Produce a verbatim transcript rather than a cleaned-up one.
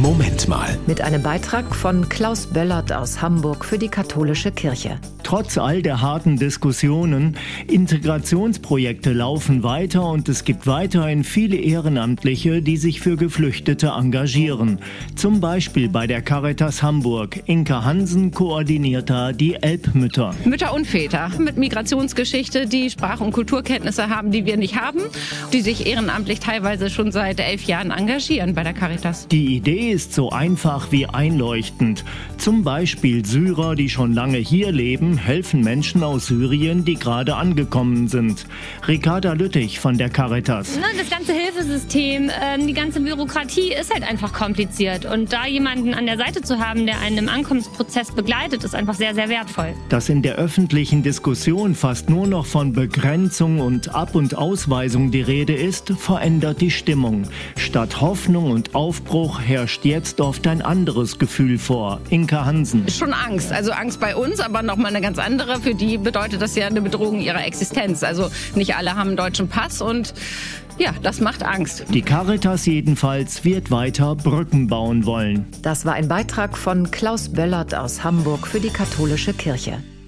Moment mal. Mit einem Beitrag von Klaus Böllert aus Hamburg für die katholische Kirche. Trotz all der harten Diskussionen, Integrationsprojekte laufen weiter und es gibt weiterhin viele Ehrenamtliche, die sich für Geflüchtete engagieren. Zum Beispiel bei der Caritas Hamburg. Inka Hansen koordiniert da die Elbmütter. Mütter und Väter mit Migrationsgeschichte, die Sprach- und Kulturkenntnisse haben, die wir nicht haben, die sich ehrenamtlich teilweise schon seit elf Jahren engagieren bei der Caritas. Die Idee ist so einfach wie einleuchtend. Zum Beispiel Syrer, die schon lange hier leben, helfen Menschen aus Syrien, die gerade angekommen sind. Ricarda Lüttich von der Caritas. Das ganze Hilfesystem, die ganze Bürokratie ist halt einfach kompliziert. Und da jemanden an der Seite zu haben, der einen im Ankommensprozess begleitet, ist einfach sehr, sehr wertvoll. Dass in der öffentlichen Diskussion fast nur noch von Begrenzung und Ab- und Ausweisung die Rede ist, verändert die Stimmung. Statt Hoffnung und Aufbruch herrscht jetzt oft ein anderes Gefühl vor. Inka Hansen. Schon Angst, also Angst bei uns, aber nochmal eine ganz andere. Für die bedeutet das ja eine Bedrohung ihrer Existenz. Also nicht alle haben einen deutschen Pass und ja, das macht Angst. Die Caritas jedenfalls wird weiter Brücken bauen wollen. Das war ein Beitrag von Klaus Böllert aus Hamburg für die katholische Kirche.